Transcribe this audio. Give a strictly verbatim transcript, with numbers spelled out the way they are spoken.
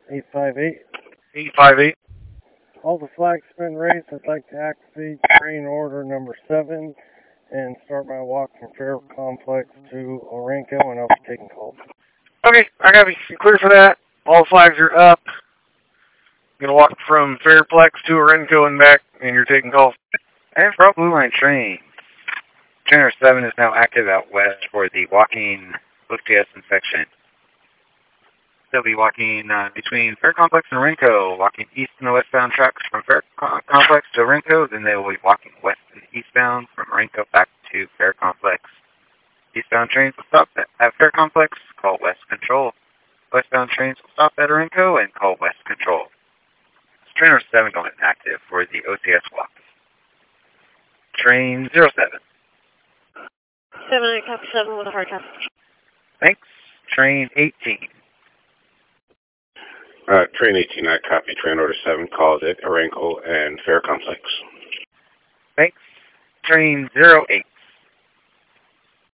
eight five eight. eight five eight. All the flags been raised. I'd like to activate train order number seven and start my walk from Fair Complex to Orenco, and I'll be taking calls. Okay, I got to be clear for that. All flags are up. I'm going to walk from Fairplex to Orenco and back, and you're taking calls. And for all Blue Line trains, Trainer seven is now active out west for the walking O T S inspection. They'll be walking uh, between Fair Complex and Orenco, walking east and the westbound tracks from Fair Complex to Orenco, then they will be walking west and eastbound from Orenco back to Fair Complex. Eastbound trains will stop at, at Fair Complex, call West Control. Westbound trains will stop at Orenco and call West Control. Trainer seven going active for the O T S walk. Train zero seven. seven eight, copy seven with a hard copy. Thanks. Train eighteen. Uh, train eighteen, I copy. Train order seven calls at Orenco and Fair Complex. Thanks. Train zero eight.